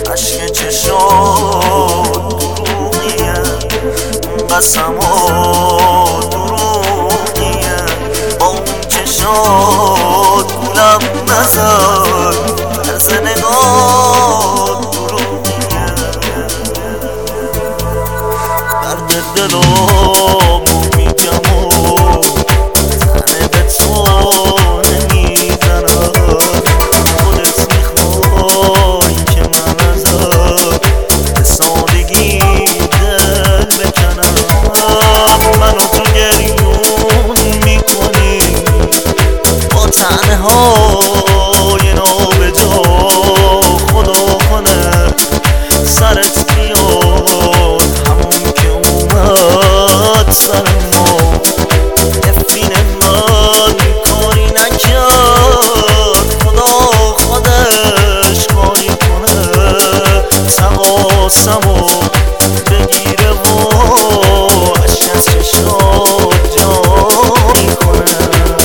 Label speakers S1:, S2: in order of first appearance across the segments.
S1: عشق چشات دروغیه، قسمات دروغیه، با اون چشات گولم نزن، طرز نگات دروغیه. درد دلامو میگم و تنه به تو نمیزنم، خودت میخوای که من ازت به سادگی دل بکنم. منو تو گریون میکنی با تنه های نابجا، خدا کنه سرت بیاد همون که اومد سر ما. افین من کاری نکرد، خدا خودش کاری کنه، تقاسمو بگیره و عشق از چشات جاری کنه.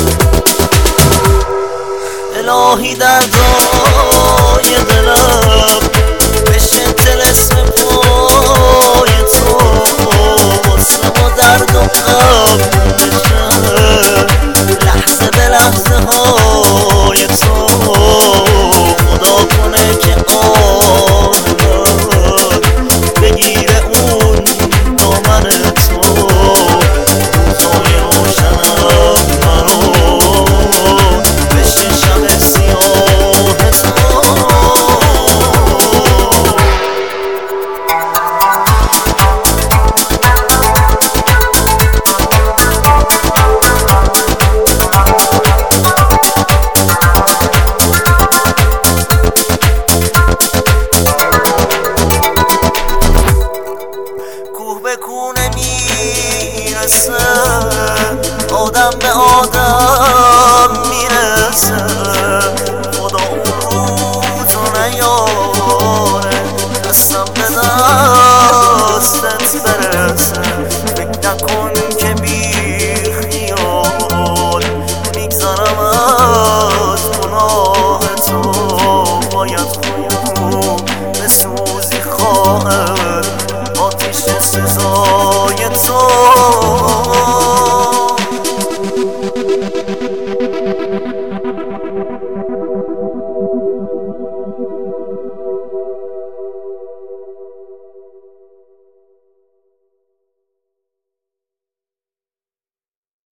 S1: الهی دردای دلم بشه طلسم پای تو، واسه ما درد و غم بشه لحظه به لحظه های تو. خدا کنه که آن بگیره اون دامن تو، روزای روشنم منو بشه شب سیاه تو. کوه به کوه نمیرسه، آدم به آدم میرسه، خدا اون روزو نیاره دستم به دستت برسه. فکر نکن که بی خیال میگذارم از گناه تو، باید خوب بسوزی خواهد آتیش سزای تو.